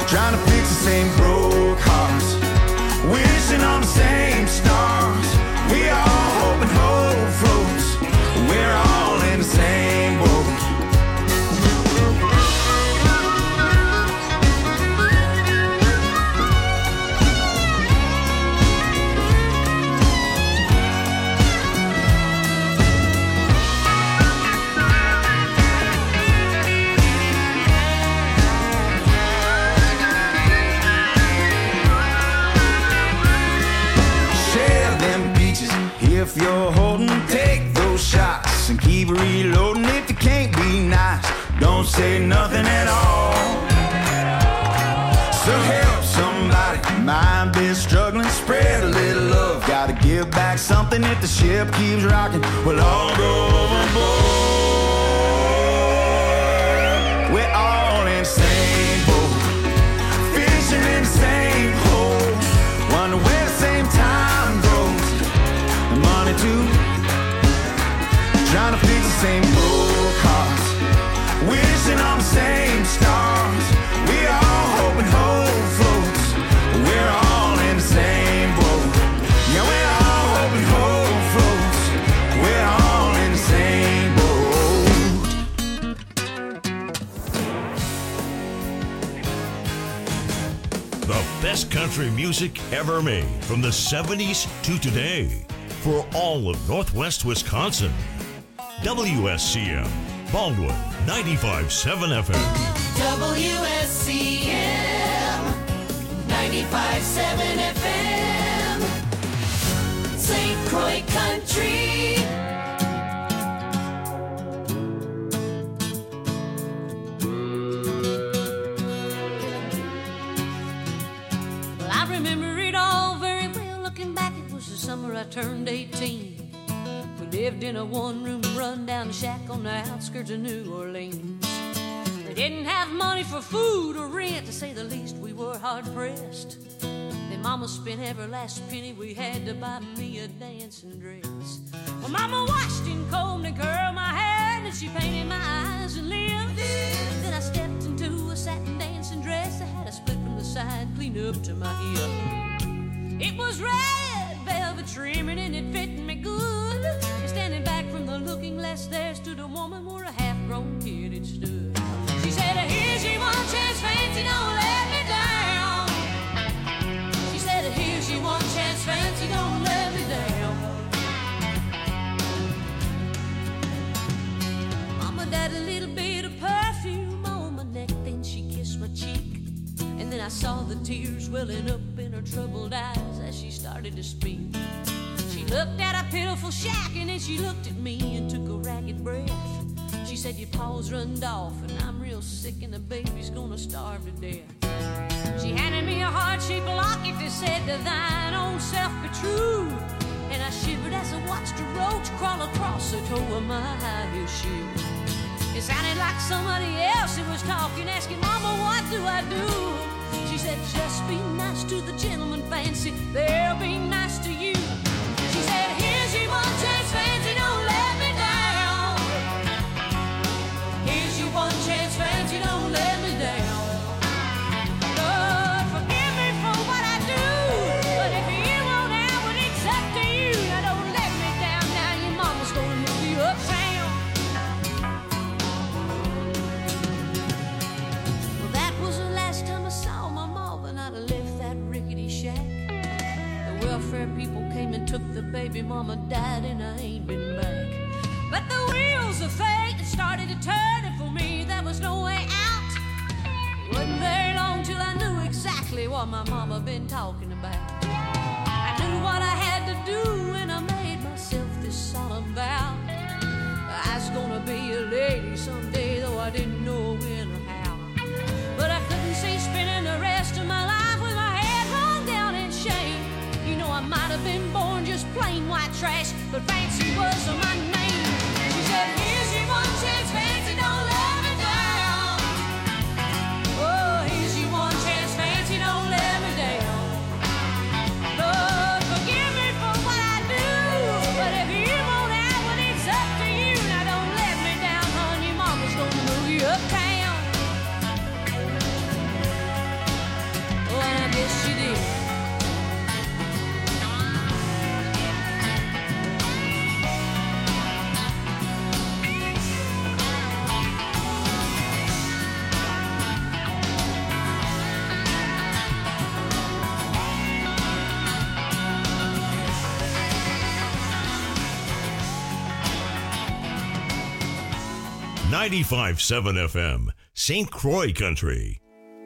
trying to fix the same broke hearts, wishing on the same stars. We all hope and hope floats, we're all in the same boat. If you're holding, take those shots and keep reloading. If you can't be nice, don't say nothing at all. So help somebody, mind be struggling, spread a little love. Gotta give back something if the ship keeps rocking. We'll all go overboard. We're all in the same boat, fishing in the same hole, wonder where the same time goes. Money too, trying to fix the same broke hearts, wishing on the same stars. We all hope and hope floats, we're all in the same boat. Yeah, we're all hope and hope floats, we're all in the same boat. The best country music ever made from the 70s to today. For all of Northwest Wisconsin. WSCM, Baldwin, 95.7 FM. WSCM, 95.7 FM. St. Croix Country. Well, I remember it all very well. Looking back, it was the summer I turned 18. We lived in a one-room run-down shack on the outskirts of New Orleans. We didn't have money for food or rent, to say the least. We were hard-pressed. Then Mama spent every last penny we had to buy me a dancing dress. Well, Mama washed and combed and curled my hair, and she painted my eyes and lips. Then I stepped into a satin dancing dress that had a split from the side clean up to my hip. It was red velvet trimming and it fit me good. And standing back from the looking glass, there stood a woman where a half-grown kid had stood. She said, here's your one chance, fancy, don't let me down. She said, here's your one chance, fancy, don't let me down. Mama died a little bit of perfume on my neck, then she kissed my cheek. And then I saw the tears welling up in her troubled eyes as she started to speak. She looked at a pitiful shack and then she looked at me and took a ragged breath. She said, your paws runned off and I'm real sick and the baby's gonna starve to death. She handed me a heart-shaped locket that said, to thine own self be true. And I shivered as I watched a roach crawl across the toe of my high-heel shoe. It sounded like somebody else that was talking, asking, Mama, what do I do? She said, just be nice to the gentleman, fancy, they'll be nice to you. She said, here's your one chance, fancy, don't let me down. Here's your one chance, fancy, don't let me down. Lord, forgive me for what I do, but if you won't have it, it's up to you. Now don't let me down, now your mama's gonna move you uptown. Welfare people came and took the baby, mama died and I ain't been back. But the wheels of fate had started to turn, and for me there was no way out. It wasn't very long till I knew exactly what my mama been talking about. I knew what I had to do and I made myself this solemn vow. I was gonna be a lady someday, though I didn't know when or how. But I couldn't see spending the rest of my life with my head hung down in shame. You know I might have been born just plain white trash, but fancy was my name. She said, here's your one chance, fancy, don't let me down. Oh, here's your one chance, fancy, don't let me down. Lord, forgive me for what I do, but if you won't have it, it's up to you. Now don't let me down, honey, mama's gonna move you uptown. 95.7 FM, St. Croix Country.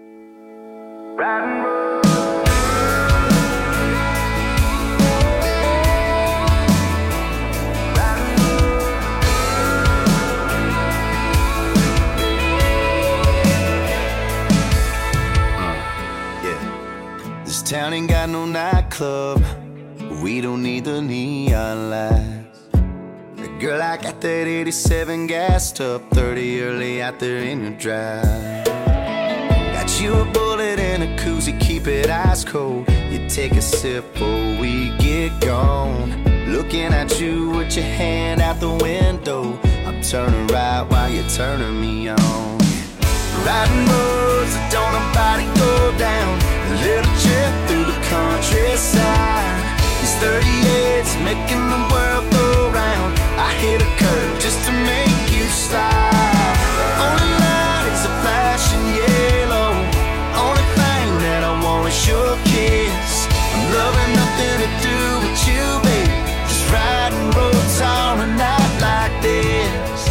This town ain't got no nightclub. We don't need the neon lights. Girl, I got that 87 gassed up, 30 early out there in your drive. Got you a bullet and a koozie, keep it ice cold. You take a sip before we get gone. Looking at you with your hand out the window. I'm turning right while you're turning me on. Riding roads that don't nobody go down. A little trip through the countryside. These 38s making the world go round. I hit a curve just to make you slide. Only light is a flashing yellow. Only thing that I want is your kiss. I'm loving nothing to do with you, baby. Just riding roads on a night like this.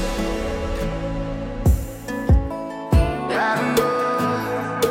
Riding roads.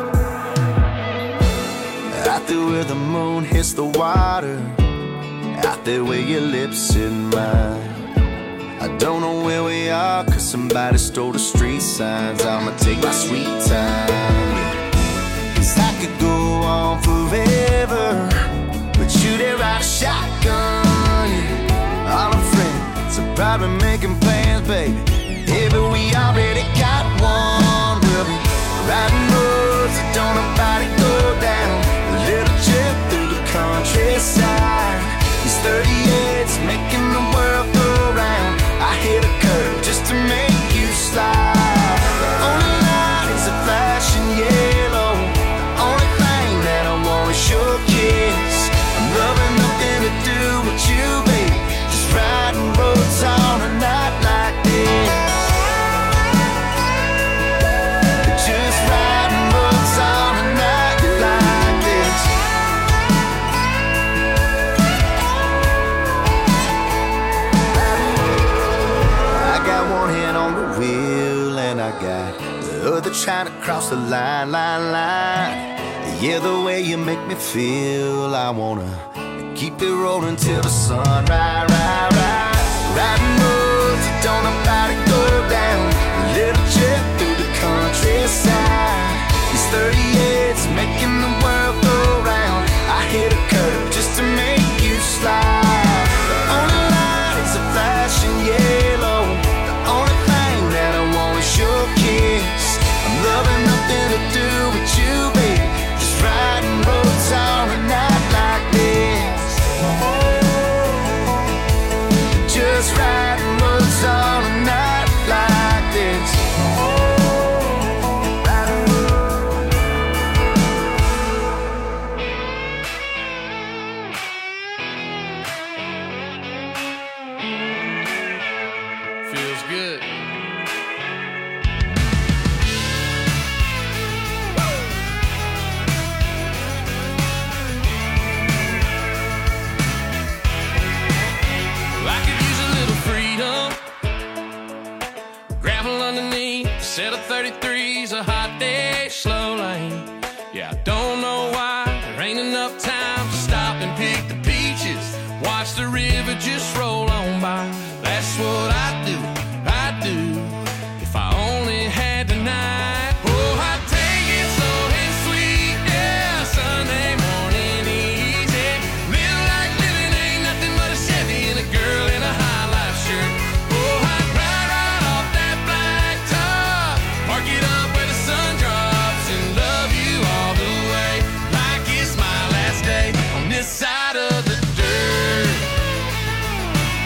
Out there where the moon hits the water. Out there where your lips in mine. I don't know where we are, cause somebody stole the street signs. I'ma take my sweet time, cause I could go on forever, but you there ride a shotgun, yeah. All our friends are probably making plans, baby. Yeah, but we already got one. We'll be riding roads that don't nobody go down. A little trip through the countryside. These 38s making the world go round. I hit a curve just to make you slide. The only light is a flashing yellow. The only thing that I want is your kiss. I'm loving nothing to do with you, baby. Just riding roads on a night like this. Just riding roads on a night like this. I got one hand on the wheel and I got the other trying to cross the line. Yeah, the way you make me feel, I wanna keep it rolling till the sun rise. Riding roads that don't nobody go down. A little trip through the countryside. These 38s making the world go round. I hit a curve just to make you slide. The only light is a flashing yellow. The only thing that I want is your kiss. I'm loving nothing to do with you, baby. Just riding roads on a night like this. Just riding roads on a night like this. Feels good. I could use a little freedom. Gravel underneath, set of 33's a hot day, slow lane. Yeah, I don't know why there ain't enough time to stop and pick the peaches. Watch the river just roll on by. That's what I do, if I only had the night. Oh, I'd take it slow and sweet, yeah, Sunday morning easy. Live like living ain't nothing but a Chevy and a girl in a high life shirt. Oh, I'd ride right off that black top, park it up where the sun drops, and love you all the way, like it's my last day on this side of the dirt.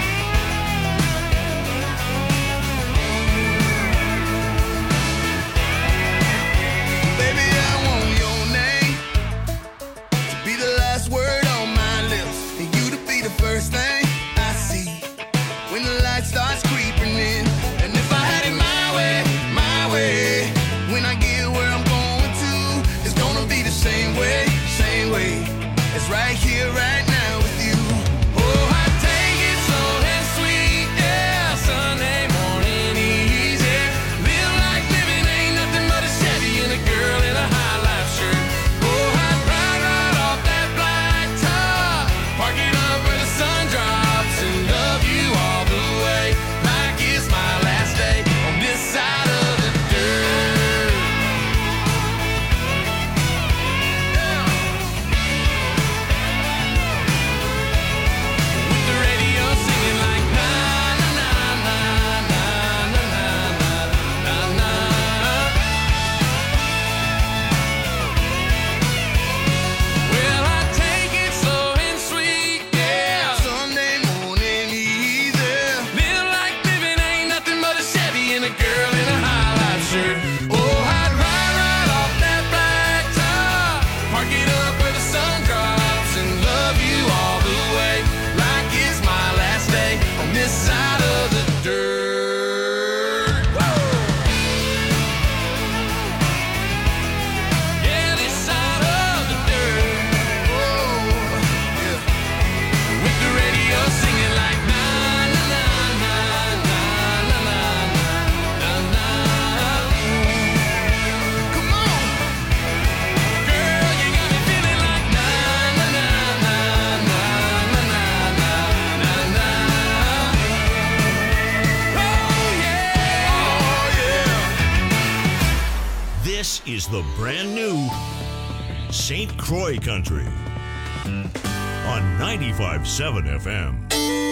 the brand new St. Croix Country on 95.7 FM.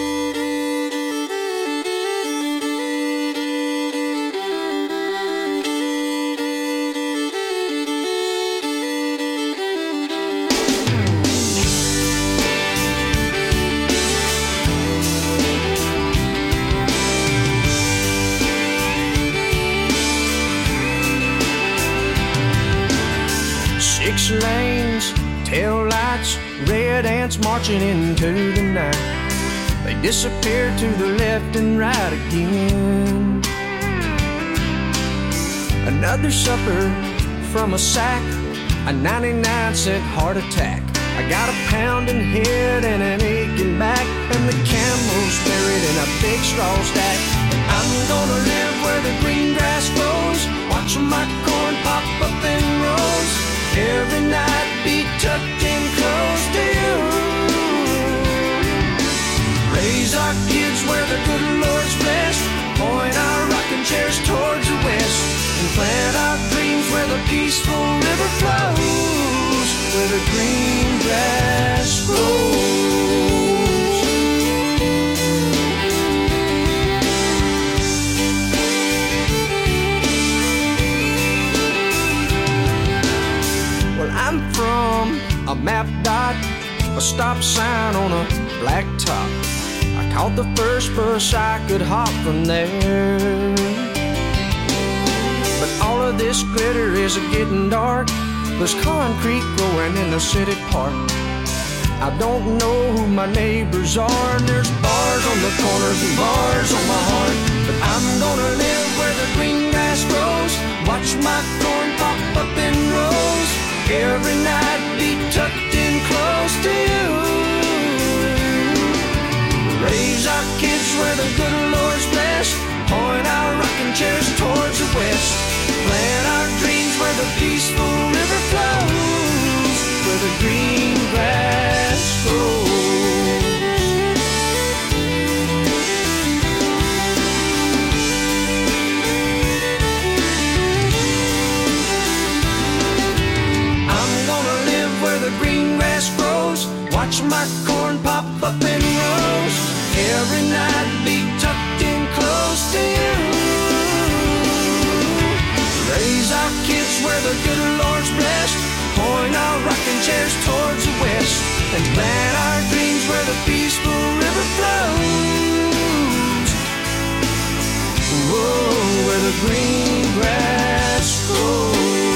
Six lanes, tail lights, red ants marching into the night. They disappear to the left and right again. Another supper from a sack, a 99-cent heart attack. I got a pounding head and an aching back, and the camel's buried in a big straw stack. I'm gonna live where the green grass grows, watching my corn pop up in rows. Every night be tucked in close to you. Raise our kids where the good Lord's blessed, point our rocking chairs towards the west, and plant our dreams where the peaceful river flows, where the green grass grows. Well, I'm from a map dot, a stop sign on a black top. I caught the first bus I could hop from there. But all of this glitter is getting dark. There's concrete growing in the city park. I don't know who my neighbors are, and there's bars on the corners and bars on my heart. But I'm gonna live where the green grass grows, watch my corn pop up in rows. Every night be tucked in close to you. Raise our kids where the good Lord's blessed, point our rocking chairs towards the west, plant our dreams where the peaceful river flows, where the green grass grows. Green grass grows, watch my corn pop up in rows. Every night be tucked in close to you. Raise our kids where the good Lord's blessed, point our rocking chairs towards the west, and plant our dreams where the peaceful river flows. Whoa, where the green grass grows.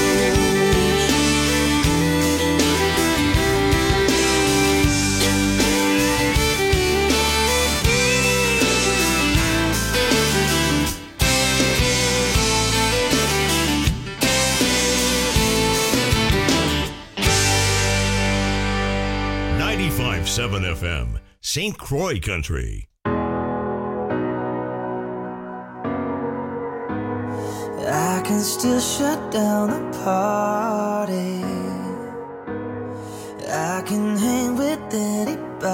95.7 FM, St. Croix Country. I can still shut down the party. I can hang with anybody.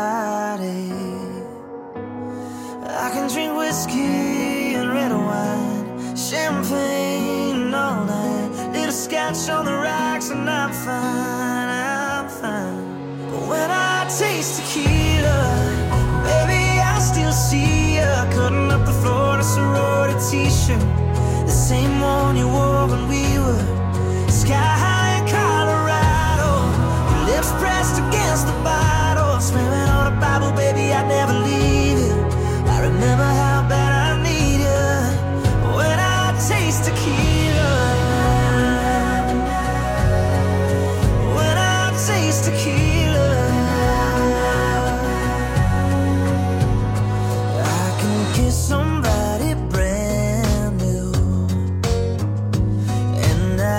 I can drink whiskey and red wine, champagne all night, little scotch on the rocks, and I'm fine, I'm fine. But when I taste tequila, baby, I still see ya cutting up the floor in a sorority t-shirt, the same one you wore when we were sky high in Colorado. Your lips pressed against the bottle, swearing on the Bible, baby, I'd never leave you. I remember how bad I need you when I taste tequila. When I taste tequila, I can kiss somebody brand new, and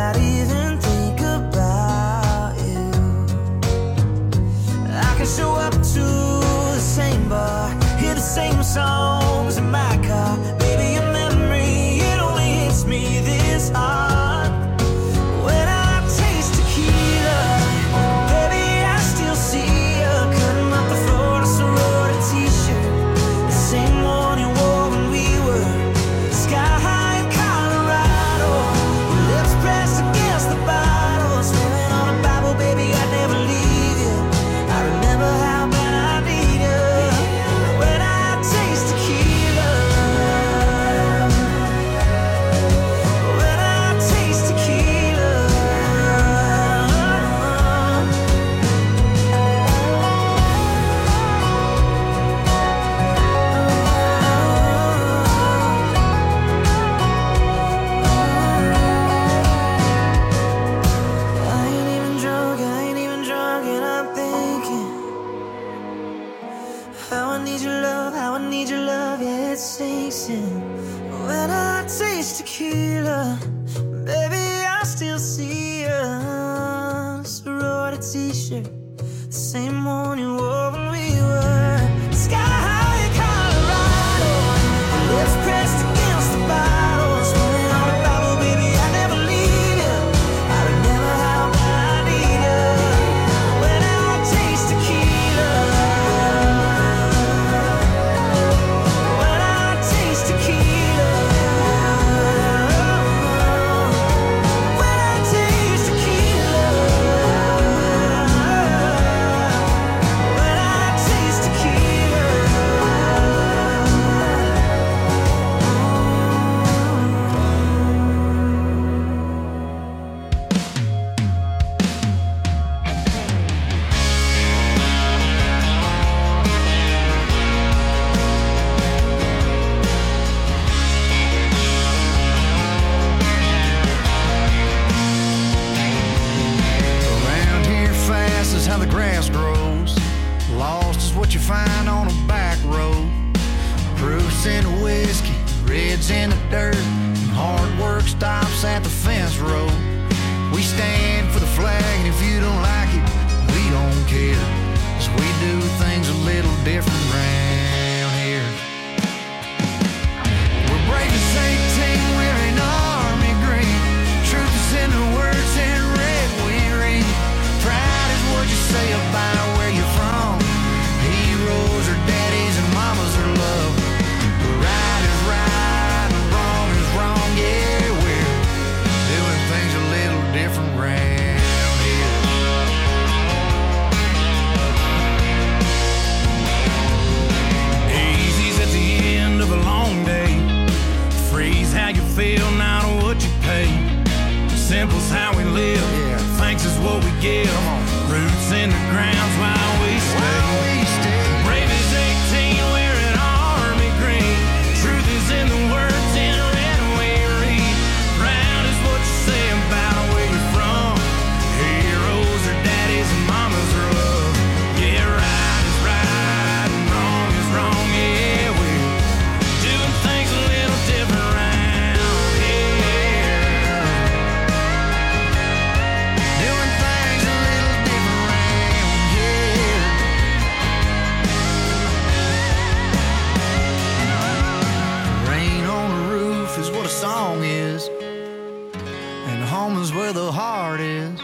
t-shirt, the same one you wore when we were sky high in Colorado. Lips pressed against the bottle, swimming on a Bible, baby, I never leave you. I remember how I need you when I taste tequila. When I taste tequila. When I taste tequila. When I taste tequila. Around here fast is how the grass grows. Lost is what you find on a back road. Proofs in the whiskey, reds in the dirt, and hard work stops at the fence road. We stand for the flag, and if you don't like it, we don't care. 'Cause we do things a little different round here. We're brave as 18, wearing army green. Truth is in the words in red we read. Pride is what you say about where you're from. Heroes are daddies and mamas are love. Right is right and wrong is wrong. Yeah, we're doing things a little different round here. Easy's at the end of a long day. Freeze how you feel, not what you pay. Simple's how we live. Thanks is what we give. Roots in the ground's why we stay. Brave as 18, wearing army green. Truth is in the words in red we read. Proud is what you say about where you're from. Heroes are daddies and mamas are love. Yeah, right is right and wrong is wrong. Yeah, we're doing things a little different round here. Doing things a little different round here. Rain on the roof is what a song is, and home is where the heart is.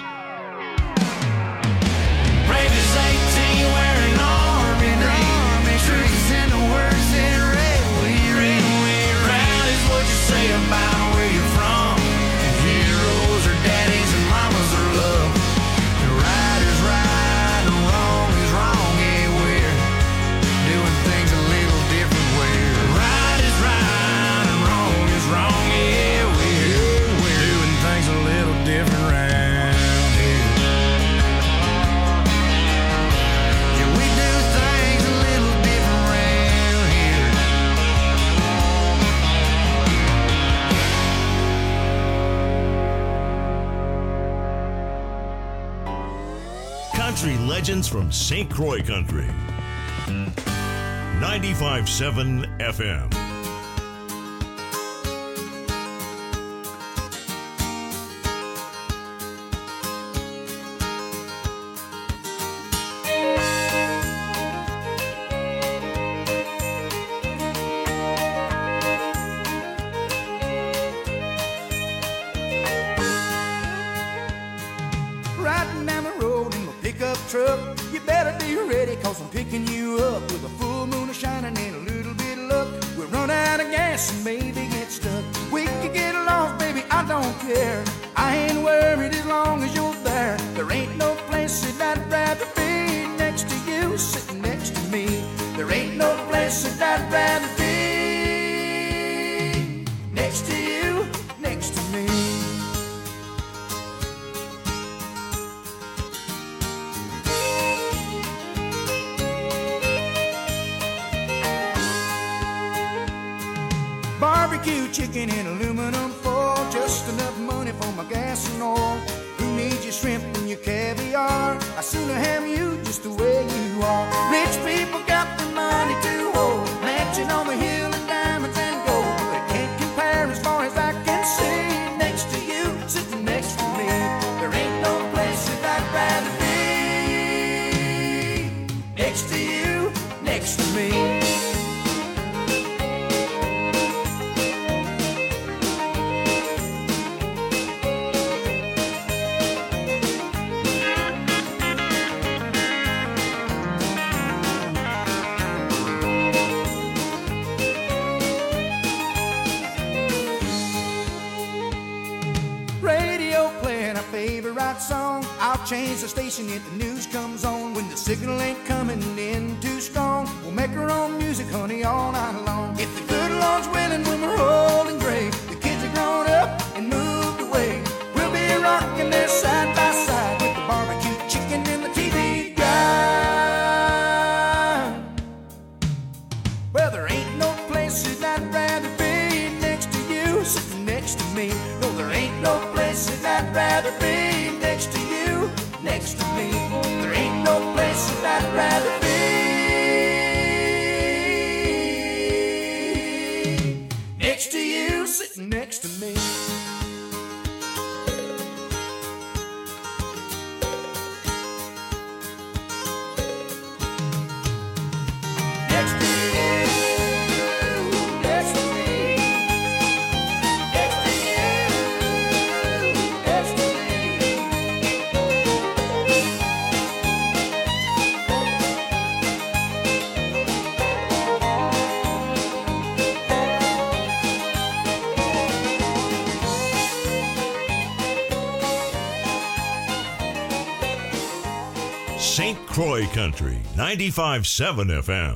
Brave as 18, wearing army green. Truth is in the words in red we read. Proud is what you say about where you're from. Heroes are daddies and mamas are love. And right is right and wrong is wrong. Yeah, we're doing things a little different. Where right is right and wrong is wrong. Yeah, we're doing things a little different round here. Yeah, we do things a little different round here. Country legends from St. Croix Country. 95.7 FM. Riding down the road in my pickup truck. You better be ready, 'cause I'm picking you up with a full moon shining and a little bit of luck. We'll run out of gas and maybe get stuck. We could get lost, baby, I don't care. I ain't worried as long as you're there. There ain't no place that I'd rather be next to you, sitting next to me. There ain't no place that I'd rather be next to you, next to me. Barbecue chicken in aluminum foil, just enough money for my gas and oil. Who needs your shrimp and your caviar? I'd sooner have you just the way you are. Rich people got the money to hold, mansion on the hill and diamonds and gold. But it can't compare as far as I can see. Next to you, sitting next to me, there ain't no place that I'd rather be. favorite song. I'll change the station if the news comes on. When the signal ain't coming in too strong, we'll make our own music, honey, all night long. If the good Lord's willing, when we're old and gray, the kids are grown up and moved away, we'll be rocking there side by side with the barbecue chicken and the TV guide. Well, there ain't no place that I'd rather be next to you, sitting next to me. No, there ain't no place that I'd rather be next to you, next to me. There ain't no place that I'd rather be next to you, sitting next to me. Next to you, next to me. Next to you, next to me. St. Croix Country, 95.7 FM.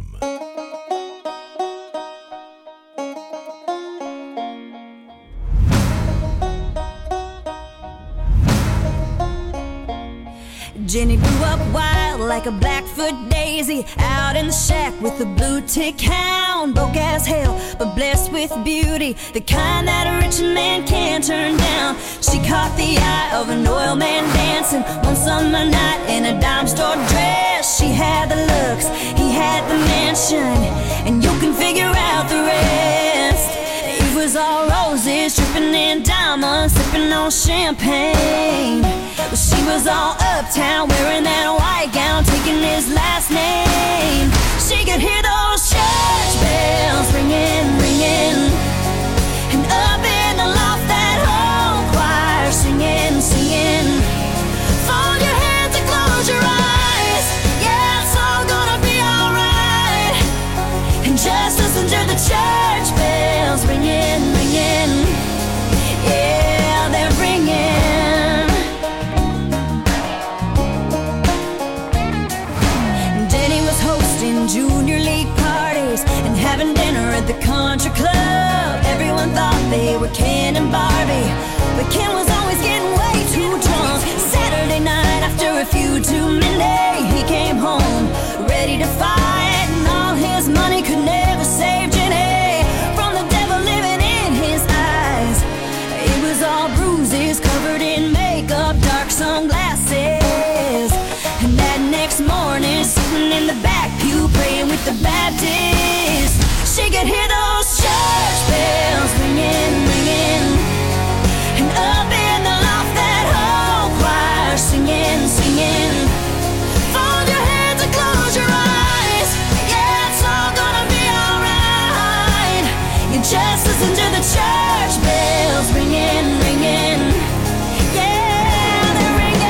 Jenny grew up wild like a Blackfoot daisy, out in the shack with a blue tick hound. Broke as hell, but blessed with beauty, the kind that a rich man can't turn down. She caught the eye of an oil man dancing one summer night in a dime store dress. She had the looks, he had the mansion, and you can figure out the rest. It was all roses, dripping in diamonds, sipping on champagne. Well, she was all uptown, wearing that white gown, taking his last name. She could hear those church bells ringing, ringing, and up in the loft that whole choir singing, singing. Fold your hands and close your eyes, yeah, it's all gonna be alright. And just listen to the church bells ringing, ringing, yeah, they're ringing. Junior league parties and having dinner at the country club. Everyone thought they were Ken and Barbie, but Ken was always getting way too drunk. Saturday night after a few too many, he came home ready to fight, and all his money could never save Jenny from the devil living in his eyes. It was all bruises, covered in makeup, dark sunglasses, and that next morning, sitting in the back pew praying with the Baptists, she could hear those church bells ringing, ringing, and up in the loft that whole choir singing, singing. Fold your hands and close your eyes, yeah, it's all gonna be alright. You just listen to the church bells ringing, ringing, yeah, they're ringing.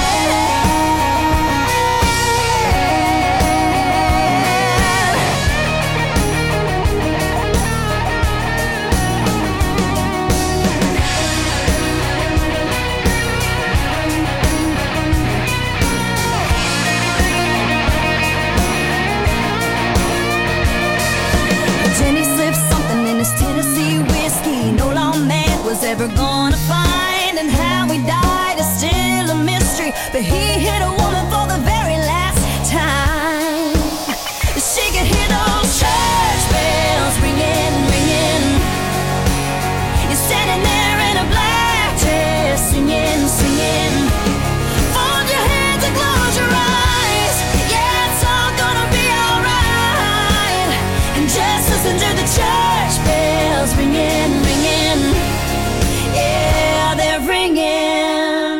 Tennessee whiskey no lawman was ever gonna find, and how he died is still a mystery, but he hit a woman for the very last time. She could hear those church bells ringing, ringing. You're standing there in a black dress, singing, singing. Fold your hands and close your eyes, yeah, it's all gonna be alright. And just listen to the church bells ringing, ringing, yeah, they're ringing.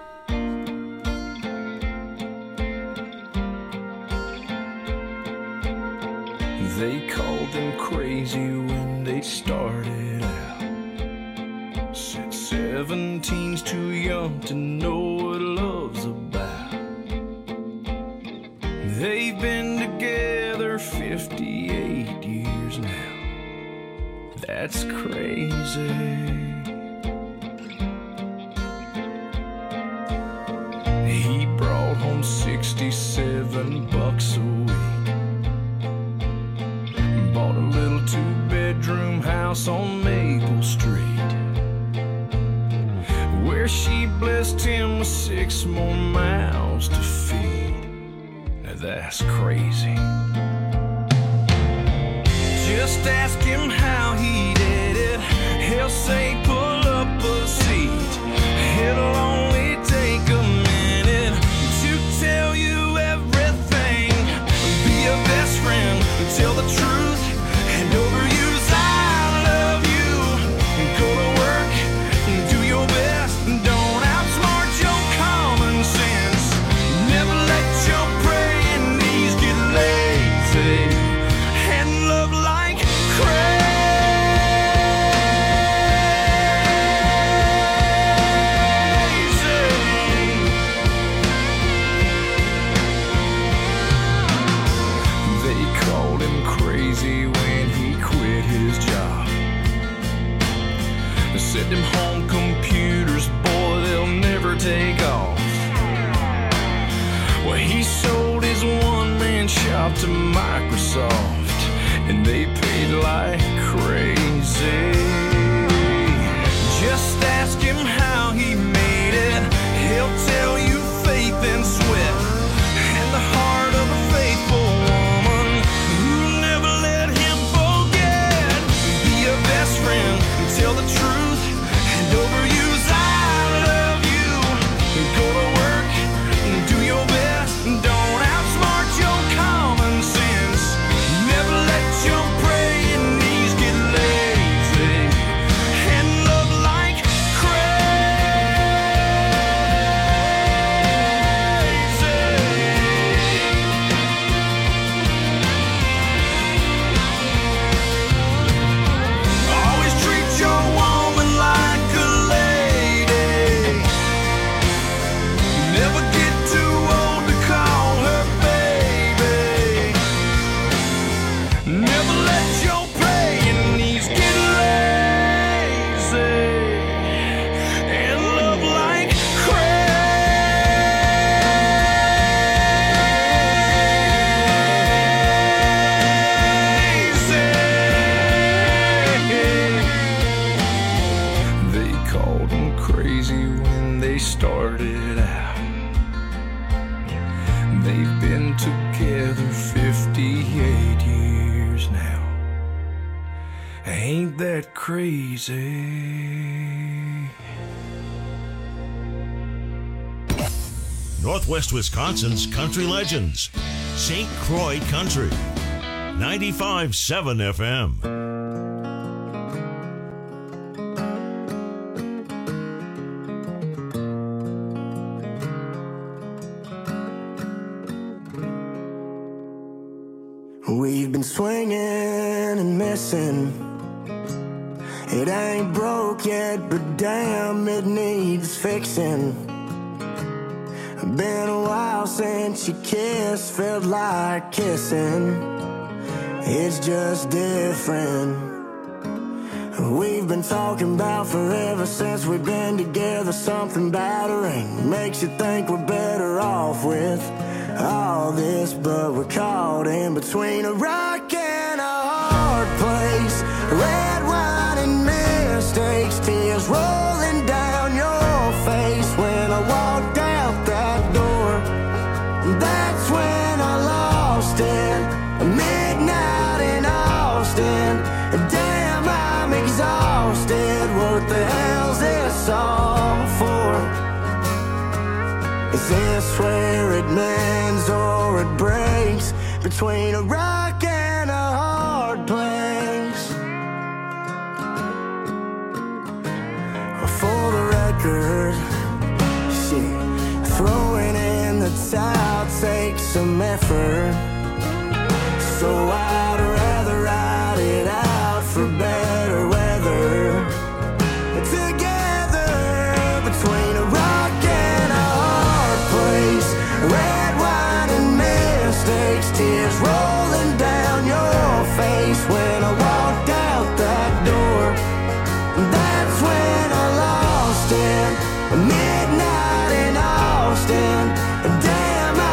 They called them crazy when they started out. Said 17's too young to know what love's about. They've been together 58 years now. That's crazy. $67 a week. Bought a little 2-bedroom house on Maple Street, where she blessed him with 6 more mouths to feed. Now that's crazy. Just ask him how he did it. He'll say pull up a seat. It'll only take a minute to tell you everything. Be your best friend, tell the truth, and overuse I love you. Go to work, do your best, don't outsmart your common sense. Never let your praying knees get lazy, and love like crazy. They called him crazy when he quit his job. They said them home computers, boy, they'll never take off. Well, he sold his one-man shop to Microsoft, and they paid like crazy. Just ask him how he made it. He'll tell you faith and sweat, and the heart of a faithful woman who never let him forget. Be your best friend, tell the truth, and overuse I love you. Go to work, do your best, don't outsmart your common sense. Never let your praying knees get lazy, and love like always treat your woman like a lady. Never get too old to call her baby. Never let your praying knees get lazy, and love like crazy. They called him crazy when they started out. They've been together 58 years now. Ain't that crazy? Northwest Wisconsin's country legends. St. Croix Country. 95.7 FM. We've been swinging and missing. It ain't broke yet, but damn, it needs fixing. Been a while since you kissed, felt like kissing. It's just different. We've been talking about forever since we've been together. Something about a ring makes you think we're better off with all this, but we're caught in between a rock and a hard place. Red wine and mistakes, tears rolling down your face. When I walked out that door, that's when I lost it. Midnight in Austin, damn, I'm exhausted. What the hell's this all for? Is this where it mends or it breaks? Between a rock and a hard place. For the record, shit, throwing in the towel takes some effort. So I'd rather ride it out for better weather. Together between a rock and a hard place. Red wine and mistakes, tears rolling down your face. When I walked out that door, that's when I lost it. Midnight in Austin, damn,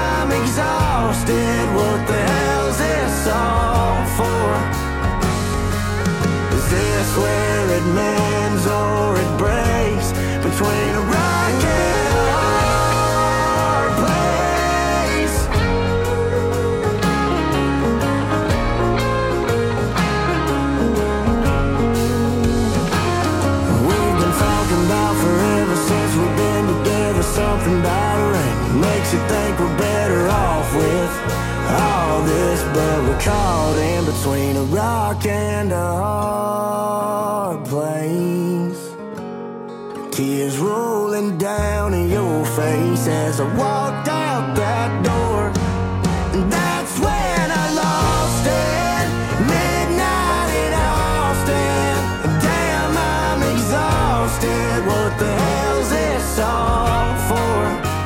nothing but rain. Makes you think we're better off with all this, but we're caught in between a rock and a hard place. Tears rolling down in your face as I walked out that door. And that's when I lost it. Midnight in Austin. Damn, I'm exhausted. What the hell's this all for?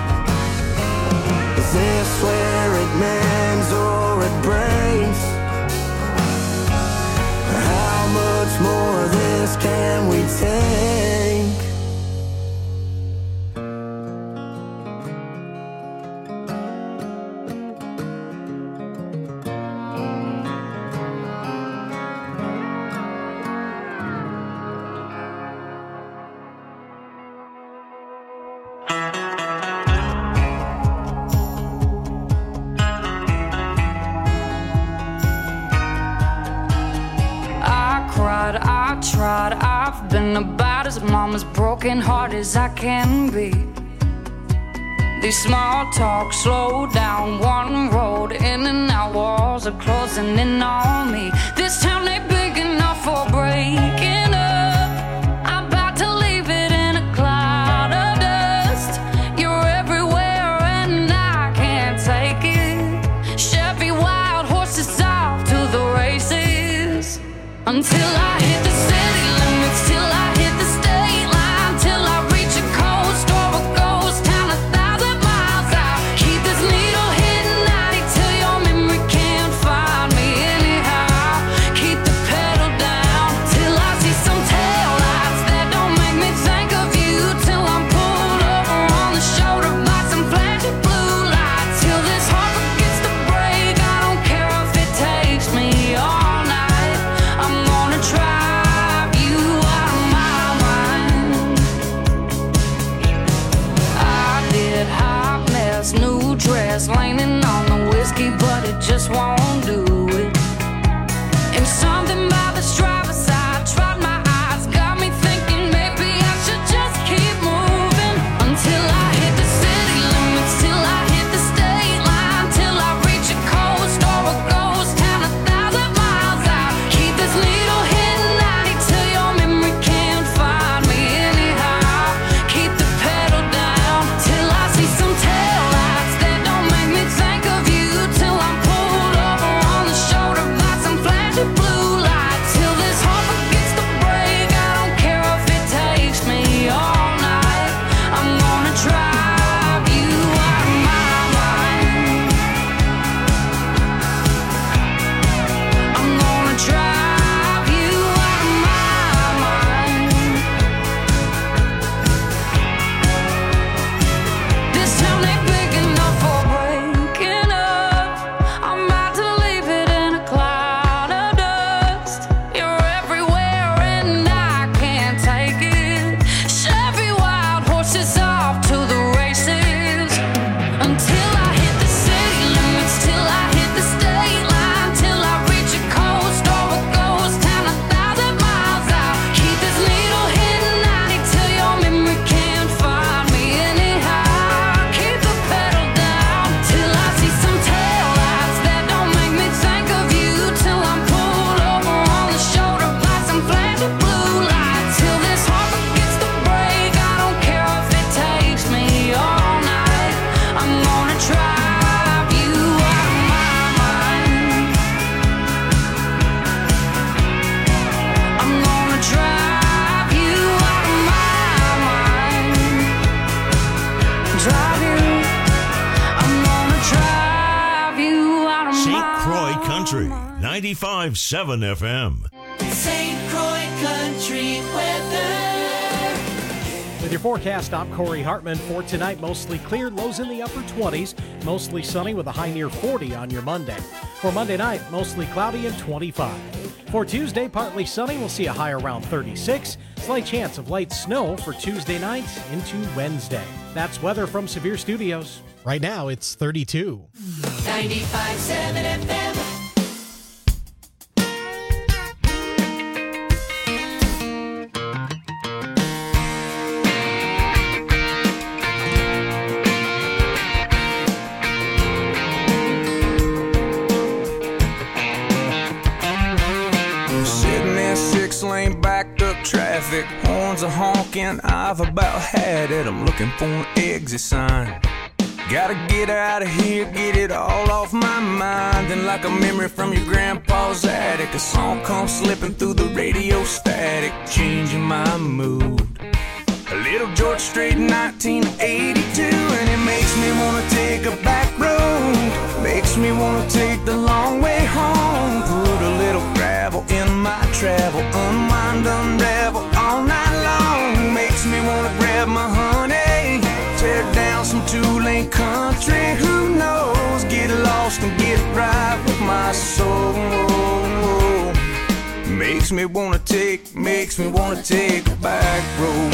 Is this where it mends or it breaks? How much more of this can we take? I've been about as mama's broken heart as I can be. These small talk slow down one road in and out, walls are closing in on me. This town ain't big enough for breaking up. I'm about to leave it in a cloud of dust. You're everywhere and I can't take it. Chevy wild horses off to the races until I hit the city limits, till I hit the state line, till I reach a coast or a ghost town 1,000 miles out. Keep this needle hitting 90 till your memory can't find me anyhow. Keep the pedal down till I see some taillights that don't make me think of you, till I'm pulled over on the shoulder by some flashy blue lights. Till this heart forgets to break, I don't care if it takes me all night. I'm gonna drive you out of my mind. I did hot mess, new dress, leaning on the whiskey, but it just won't do it. And something about this driver's side tried my eyes, got me thinking maybe I should just keep moving until I hit the city limits, till I hit the state line, till I reach a coast or a ghost town 1,000 miles out. Keep this needle hitting 90 till your memory can't find me anyhow. Keep the pedal down till I see some taillights that don't make me think of you, till I'm pulled over on the shoulder by some flashy blue lights. Till this heart forgets to break, I don't care if it takes me all night. I'm gonna drive you out of my mind. I'm gonna drive you out of my mind. This town ain't big enough for breaking up. I'm about to leave it in a cloud of dust. You're everywhere and I can't take it. Chevy wild horses off to the races until I hit the city limits, till I hit the state line, till I reach a coast or a ghost town 1,000 miles out. Keep this needle hitting 90 till your memory can't find me anyhow. Keep the pedal down till I see some taillights that don't make me think of you, till I'm pulled over on the shoulder by some flashy blue lights. Till this heart forgets to break, I don't care if it takes me all night. I'm gonna drive you out of my mind. I'm gonna drive you out of my mind. Drive you. I'm gonna drive you out of St. my Croix Country, 95.7 FM. St. Croix Country weather. With your forecast, I'm Corey Hartman. For tonight, mostly clear, lows in the upper 20s, mostly sunny with a high near 40 on your Monday. For Monday night, mostly cloudy and 25. For Tuesday, partly sunny, we'll see a high around 36. Slight chance of light snow for Tuesday night into Wednesday. That's weather from Severe Studios. Right now, it's 32. 95.7 FM. traffic, horns are honking, I've about had it. I'm looking for an exit sign. Gotta get out of here, get it all off my mind. Then like a memory from your grandpa's attic, a song comes slipping through the radio static, changing my mood. A little George Strait, 1982, and it makes me wanna take a back road. Makes me wanna take the long way home. Put a little gravel in my travel, unwind, unravel all night long. Makes me wanna grab my honey, tear down some two-lane country. Who knows? Get lost and get right with my soul. Makes me wanna take a back road.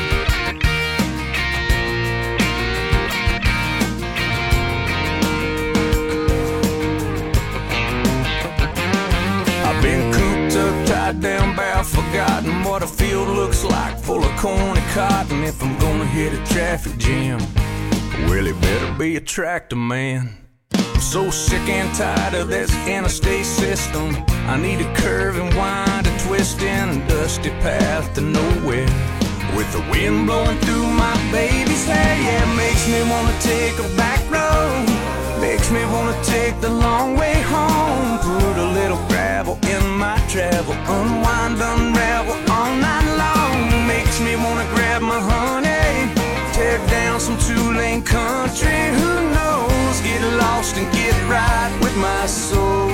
Been cooped up, tied down, bare, forgotten what a field looks like, full of corn and cotton. If I'm gonna hit a traffic jam, well, it better be a tractor man. I'm so sick and tired of this interstate system. I need a curve and wind and twist in a dusty path to nowhere, with the wind blowing through my baby's hair. Yeah, it makes me wanna take a back road. Makes me wanna take the long way home. Put a little gravel in my travel, unwind, unravel all night long. Makes me wanna grab my honey, tear down some two-lane country. Who knows? Get lost and get right with my soul.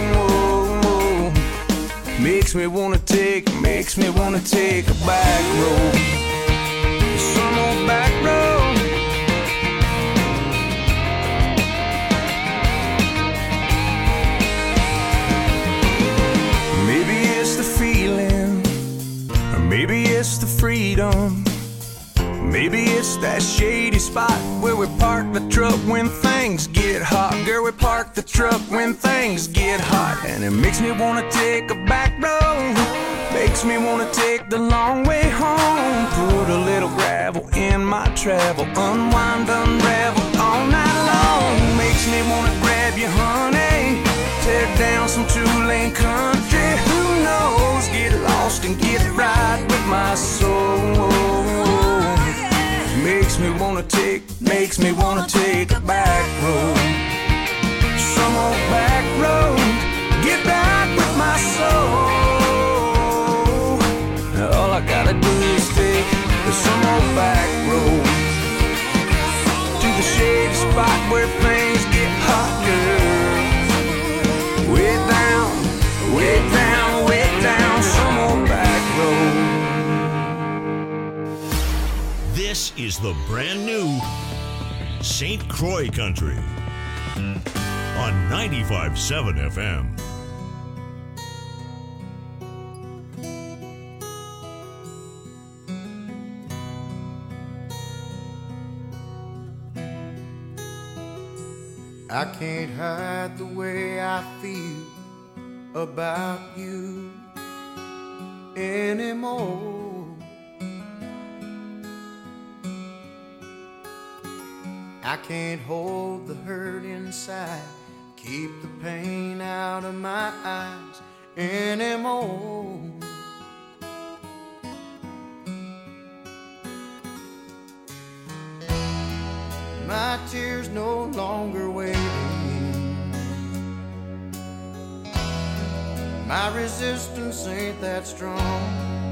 Makes me wanna take a back road. Some old back road. Maybe it's the freedom. Maybe it's that shady spot where we park the truck when things get hot. Girl, we park the truck when things get hot. And it makes me wanna take a back road. Makes me wanna take the long way home. Put a little gravel in my travel, unwind, unravel all night long. Makes me wanna grab your honey, tear down some two-lane country. Who knows? Get lost and get right with my soul. Makes me wanna take a back road. Some old back road. Get back with my soul. All I gotta do is take some old back road to the shady spot where things get hot, girl. Way down, way down, way down, some old back road. This is the brand new St. Croix Country on 95.7 FM. I can't hide the way I feel about you anymore. I can't hold the hurt inside, keep the pain out of my eyes anymore. My tears no longer waiting. My resistance ain't that strong.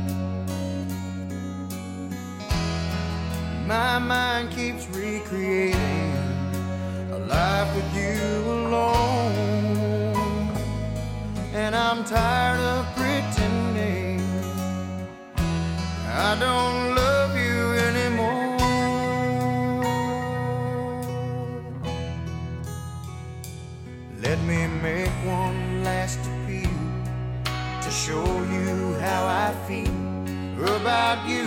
My mind keeps recreating a life with you alone. And I'm tired of pretending I don't love you anymore. Let me make one last appeal to show you how I feel about you.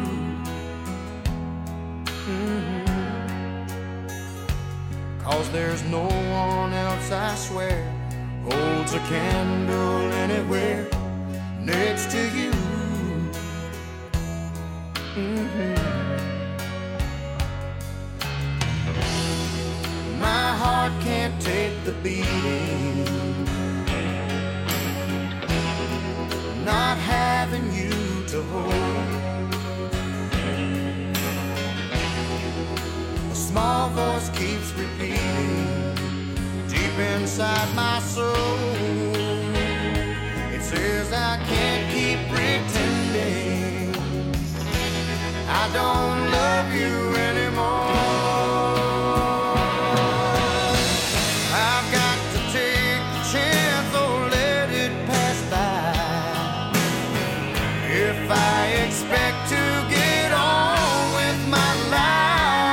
Cause there's no one else, I swear, holds a candle anywhere next to you. My heart can't take the beating, not having you to hold. small voice keeps repeating deep inside my soul. It says I can't keep pretending I don't love you anymore. I've got to take the chance or let it pass by. If I expect to get on with my life,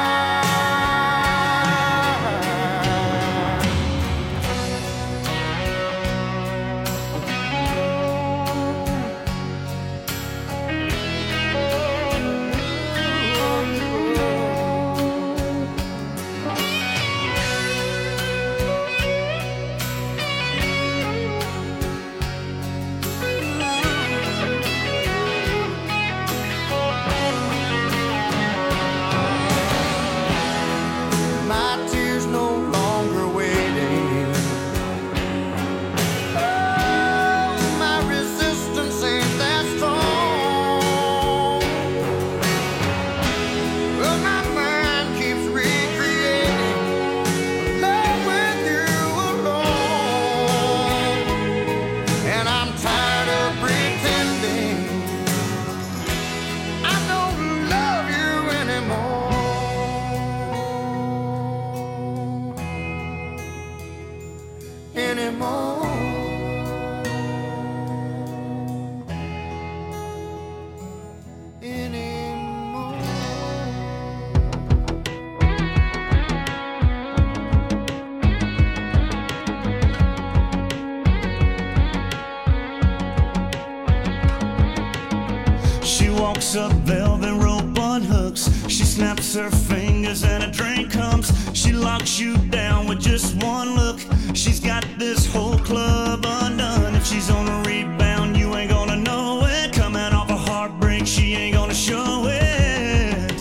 a velvet rope on hooks. She snaps her fingers and a drink comes. She locks you down with just one look. She's got this whole club undone. If she's on a rebound, you ain't gonna know it. Coming off a heartbreak, she ain't gonna show it.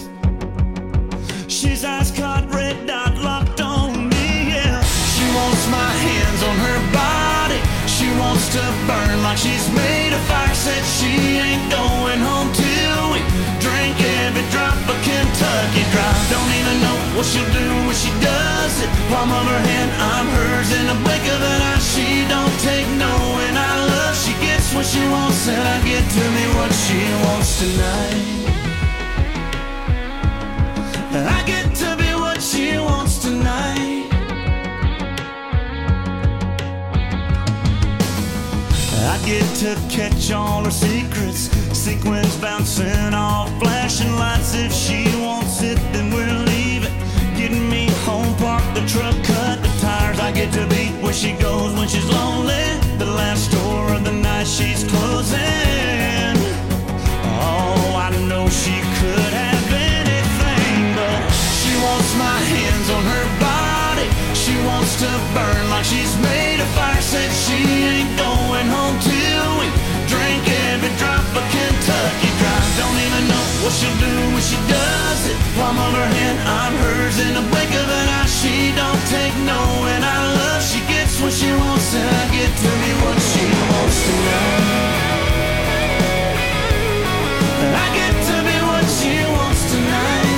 She's ice caught, red dot locked on me, yeah. She wants my hands on her body. She wants to burn like she's made of fire. Said she ain't going home till we drink every drop of Kentucky Dry. Don't even know what she'll do when she does it. Palm of her hand, I'm hers in the blink of an eye. She don't take no, and I love. She gets what she wants, and I get to me what she wants tonight. I get to be what she wants tonight. I get to catch all her secrets. Sequins bouncing off flashing lights. If she wants it, then we'll leave it. Getting me home, park the truck, cut the tires. I get to be where she goes when she's lonely. The last store of the night she's closing. Oh, I know she could have anything, but she wants my hands on her body. She wants to burn like she's made of fire. Said she ain't going home till we drink every drop of Kentucky Dry. Don't even know what she'll do when she does it. Palm of her hand, I'm hers in the blink of an eye. She don't take no, and I love. She gets what she wants, and I get to be what she wants tonight. I get to be what she wants tonight.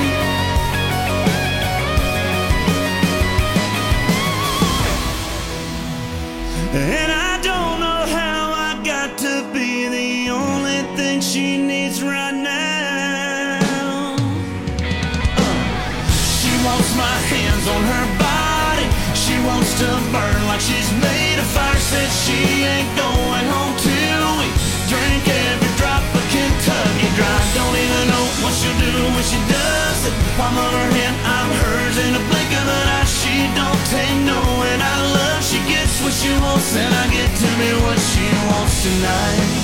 And I don't know how I got to be the only thing she needs right now. She wants my hands on her body. She wants to burn like she's made of fire. Said she ain't going home till we drink every drop of Kentucky Dry. Don't even know what she'll do when she does it. Palm of her hand, I'm hers in a blink of an eye. She don't take no, and I love. She gets what she wants, and I get to be what she wants tonight.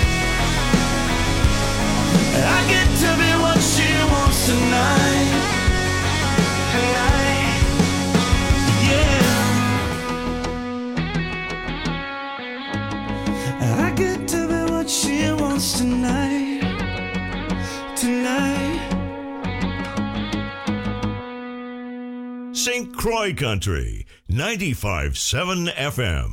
I get to be what she wants tonight. Tonight, yeah. I get to be what she wants tonight. Tonight. St. Croix Country, 95.7 FM.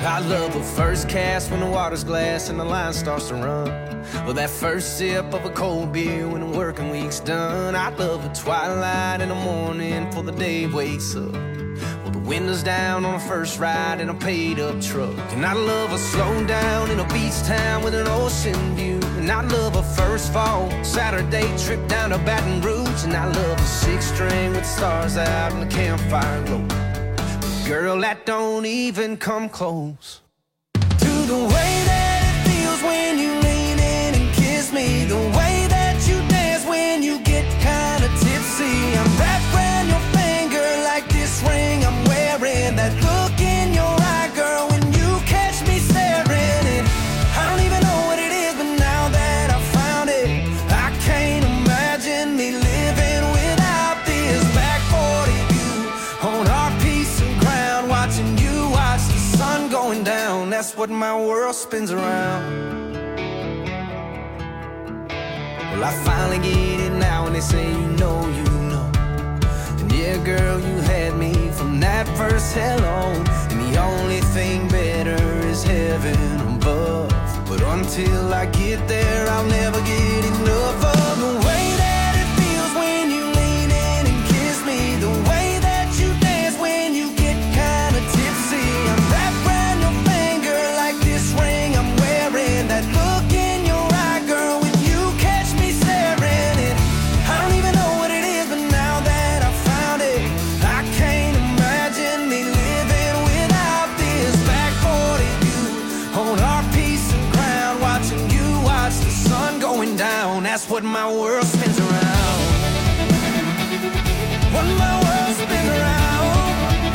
I love the first cast when the water's glass and the line starts to run. Well, that first sip of a cold beer when the working week's done. I love the twilight in the morning before the day wakes up. Well, the windows down on the first ride in a paid-up truck. And I love a slow down in a beach town with an ocean view. And I love a first fall Saturday trip down to Baton Rouge. And I love a six-string with stars out and the campfire glow. Girl, that don't even come close to the way that it feels when you lean in and kiss me. The way that you dance when you get kinda tipsy. I'm wrapped around your finger like this ring I'm wearing. That look in your eye, girl, when you catch me staring. And I don't even know what it is, but now that I found it, I can't imagine me living without this. Back 40 view on our piece of ground, watching you watch the sun going down. That's what my world spins around. Well, I finally get it now, and they say you know. And yeah, girl, you had me from that first hello. And the only thing better is heaven above. But until I get there, I'll never get enough of the way that it feels when you lean in and kiss me. The way that you dance when you get kinda tipsy. I'm wrapped around your finger like this ring I'm wearing. That look in your eye, girl, when you catch me staring. And I don't even know what it is, but now that I found it, I can't imagine me living without this. Back 40 view on our piece of ground, watching you watch the sun going down. That's what my world spins around. What my world spins around.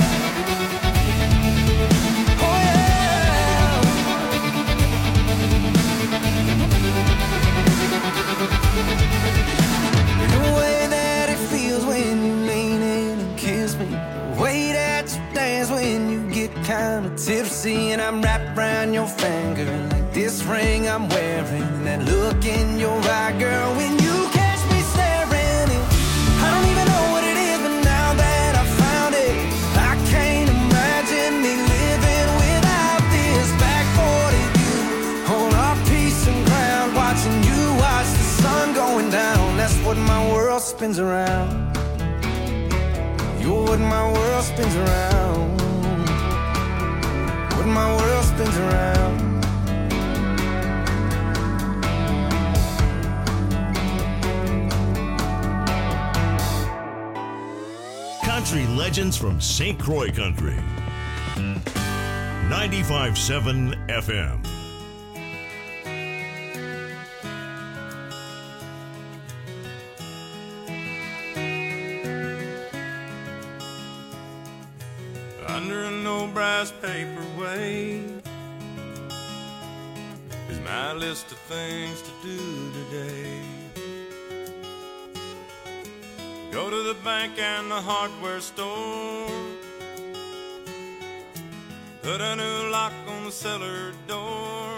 Oh yeah. The way that it feels when you lean in and kiss me. The way that you dance when you get kinda tipsy. And I'm wrapped around your finger like this ring I'm wearing. And that look in your eye, girl, when you catch me staring. And I don't even know what it is, but now that I found it, I can't imagine me living without this. Back 40 view on our piece of ground, watching you watch the sun going down. That's what my world spins around. You're what my world spins around. What my world spins around. Country legends from St. Croix Country. 95.7 FM. Under an old brass paperweight is my list of things to do today. Go to the bank and the hardware store, put a new lock on the cellar door.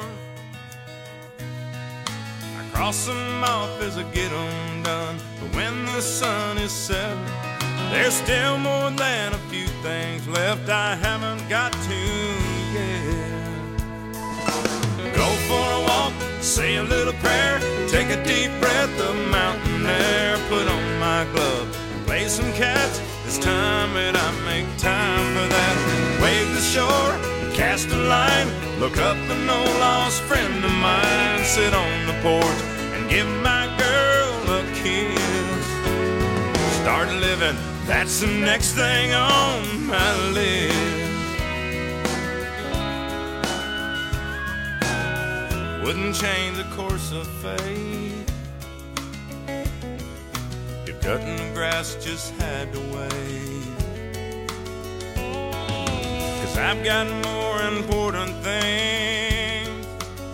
I cross them off as I get them done, but when the sun is setting, there's still more than a few things left I haven't got to yet. Go for a walk, say a little prayer, take a deep breath of mountain air, put on my glove, play some catch. It's time that I make time for that. Wave the shore, cast a line, look up an old lost friend of mine, sit on the porch and give my girl a kiss. Start living, that's the next thing on my list. Wouldn't change the course of fate if cutting the grass just had to wait. 'Cause I've got more important things,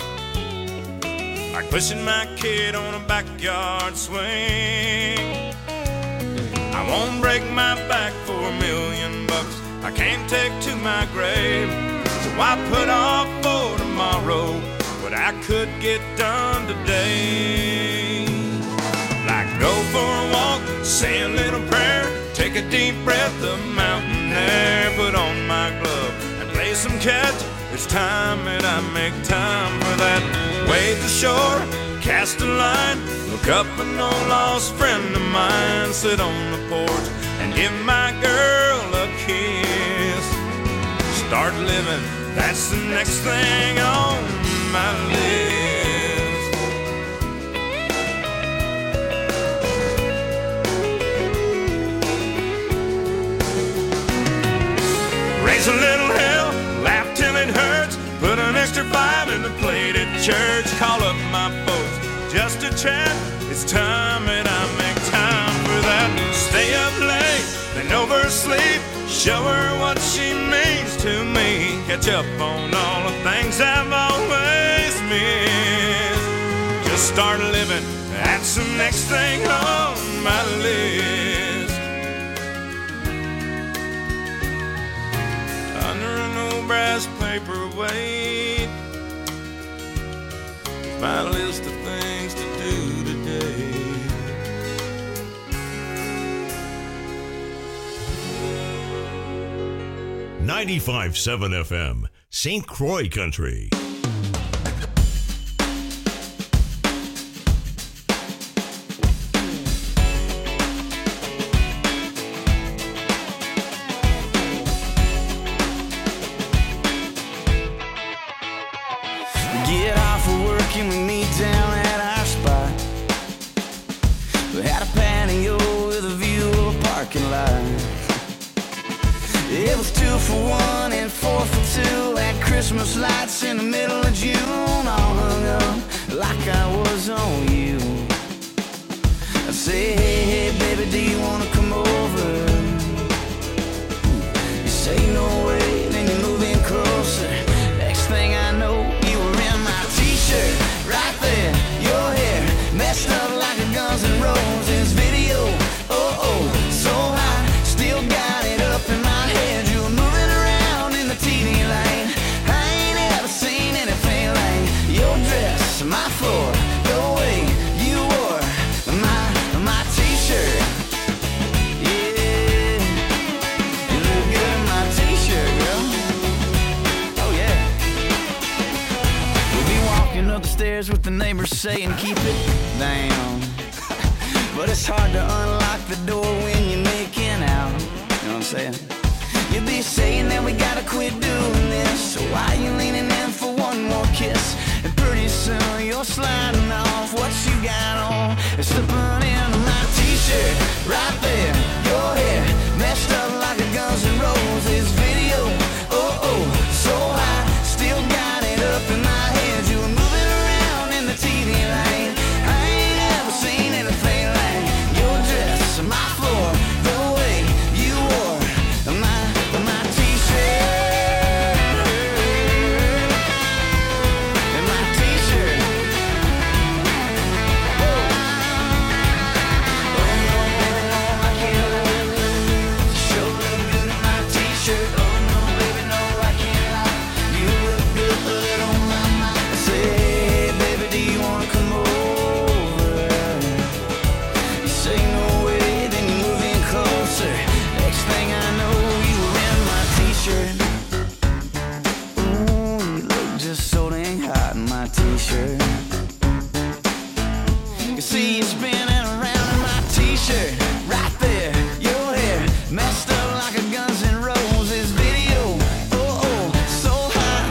like pushing my kid on a backyard swing. I won't break my back for $1 million. I can't take to my grave, so I put off for tomorrow what I could get done today. Like go for a walk, say a little prayer, take a deep breath of mountain air, put on my glove and play some catch. It's time that I make time for that. Wade the shore, cast a line, look up an old lost friend of mine, sit on the porch and give my girl a kiss. Start living, that's the next thing on my list. Raise a little hell, laugh till it hurts, put an extra 5 in the plate at church, call up my folks just to chat. It's time that I make time for that. Stay up late, then oversleep, show her what she means to me, catch up on all the things I've always missed. Just start living, that's the next thing on my list. Under an old brass paperweight, my list of things to do today. .95.7 FM, St. Croix Country. Get off of work and we meet down at our spot. We had a patio with a view of a parking lot. It was 2 for 1 and 4 for 2. Had Christmas lights in the middle of June, all hung up like I was on you. I say, hey, baby, do you wanna come over? You say no way, then you move in closer. Next thing I know, you were in my t-shirt, right there. Your hair messed up like a Guns N' Roses video. Oh, oh, so high, still got it up in my head. You were moving around in the TV lane. I ain't ever seen anything like your dress, my floor, the way you wore my t-shirt. Yeah, you look good in my t-shirt, girl. Oh yeah. We'll be walking up the stairs with the neighbors saying keep it down. But it's hard to unlock the door when you're making out. You know what I'm saying? You'll be saying that we gotta quit doing this. So why you leaning in for one more kiss? And pretty soon you're sliding off what you got on and slipping into my t-shirt. Right there, your hair messed up like a Guns N' Roses video. Oh, oh, so high, still got it up in my head. You were moving around in the TV lane. I ain't ever seen anything like your dress, my floor, the way you wore my t-shirt. And my t-shirt. Oh no, baby, no, I can't lie. Sure look good in my t-shirt. Oh no, baby, no, I can't lie. You look good on my mind. I say, hey, baby, do you wanna come over? You say no way, then you move in closer. Next thing I know, you were in my t-shirt. Ooh, you look just so dang hot in my t-shirt. You see you spinning around in my t-shirt. Right there, your hair messed up like a Guns N' Roses video. Oh, oh, so hot.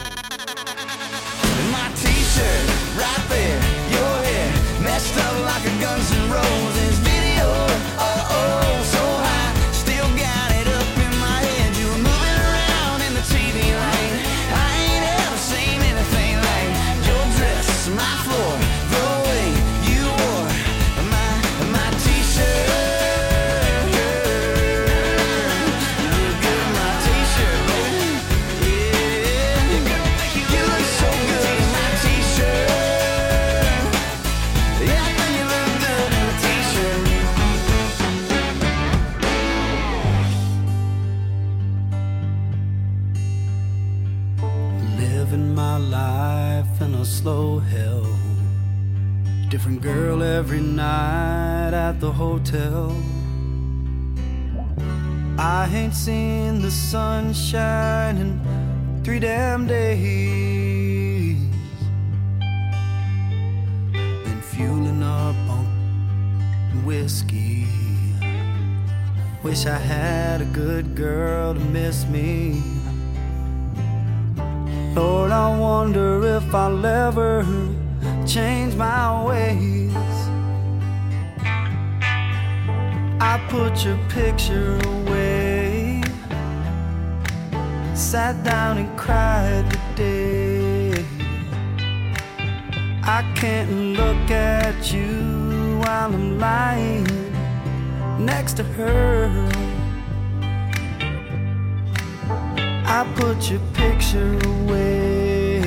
In my t-shirt, right there, your hair messed up like a Guns N' Roses video. Oh, oh, so high, still got it up in my head. You were moving around in the TV lane. I ain't ever seen anything like your dress, my floor, the way you wore my t-shirt. You look good in my t-shirt, baby. Yeah, you look so good in my t-shirt. Yeah, I think you look good in a t-shirt. Living my life in a slow hell. Different girl every night at the hotel. I ain't seen the sun shining 3 damn days. Been fueling up on whiskey. Wish I had a good girl to miss me. Lord, I wonder if I'll ever change my ways. I put your picture away, sat down and cried today. I can't look at you while I'm lying next to her. I put your picture away,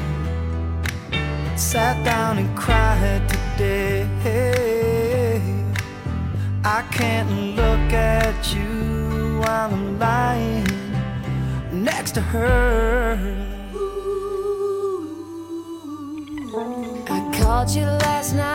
sat down and cried today. I can't look at you while I'm lying next to her. I called you last night.